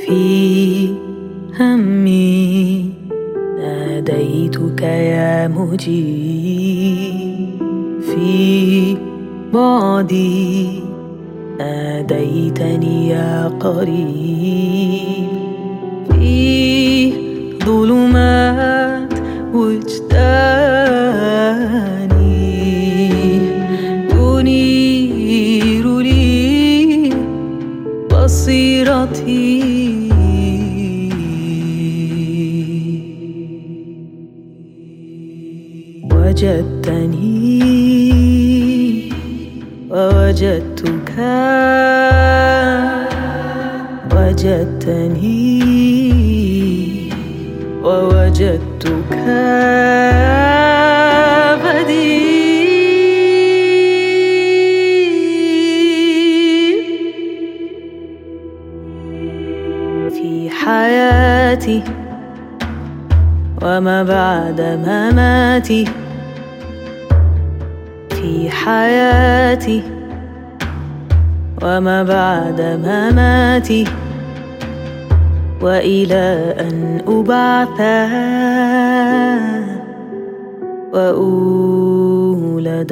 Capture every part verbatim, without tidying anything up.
في همي ناديتك يا مجيب، في بعدي ناديتني يا قريب، في ظلمات وجداني تنير لي بصيرتي. وجدتني ووجدتك، وجدتني ووجدتك بديع في حياتي وما بعد مماتي، في حياتي وما بعد مماتي، وإلى أن أبعث وأولد.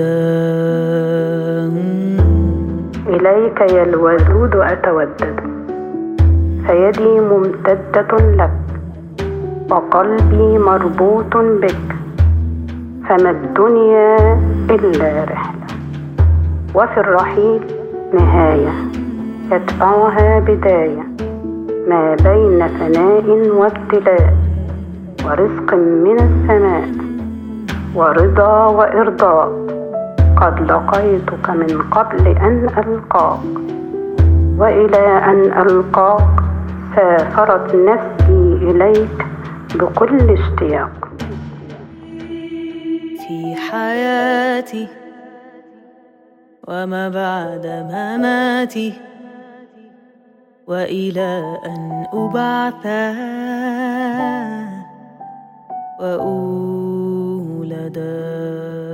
إليك يا الودود أتودد، فيدي ممتدة لك وقلبي مربوط بك، فما الدنيا إلا رحلة وفي الرحيل نهاية يتبعها بداية، ما بين فناء وابتلاء ورزق من السماء ورضا وإرضاء. قد لقيتك من قبل أن ألقاك، وإلى أن ألقاك سافرت نفسي إليك بكل اشتياق. في حياتي وما بعد مماتي، وإلى أن أبعث وأولد.